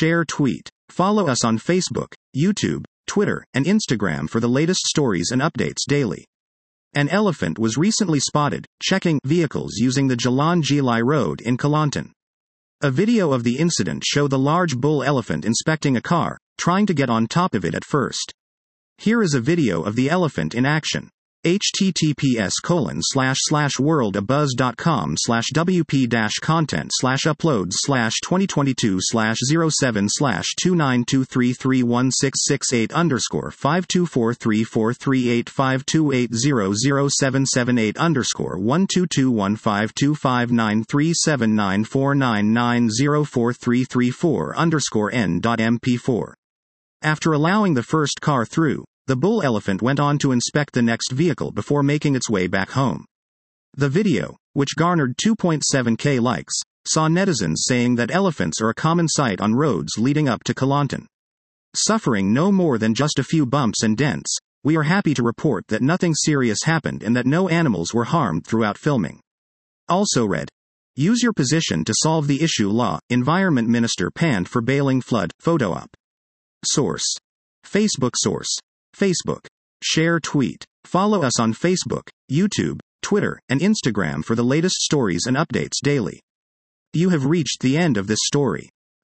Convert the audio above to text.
share, tweet. Follow us on Facebook, YouTube, Twitter, and Instagram for the latest stories and updates daily. An elephant was recently spotted checking vehicles using the Jalan Gilai Road in Kelantan. A video of the incident showed the large bull elephant inspecting a car, trying to get on top of it at first. Here is a video of the elephant in action. https://world.abuzz.com/wp-content/uploads/2022/07788_12215231688_n.mp4. After allowing the first car through, the bull elephant went on to inspect the next vehicle before making its way back home. The video, which garnered 2.7k likes, saw netizens saying that elephants are a common sight on roads leading up to Kelantan. Suffering no more than just a few bumps and dents, we are happy to report that nothing serious happened and that no animals were harmed throughout filming. Also read. Use your position to solve the issue. Law, Environment Minister panned for bailing flood, photo op. Source. Facebook. Source. Facebook. Share, tweet. Follow us on Facebook, YouTube, Twitter, and Instagram for the latest stories and updates daily. You have reached the end of this story.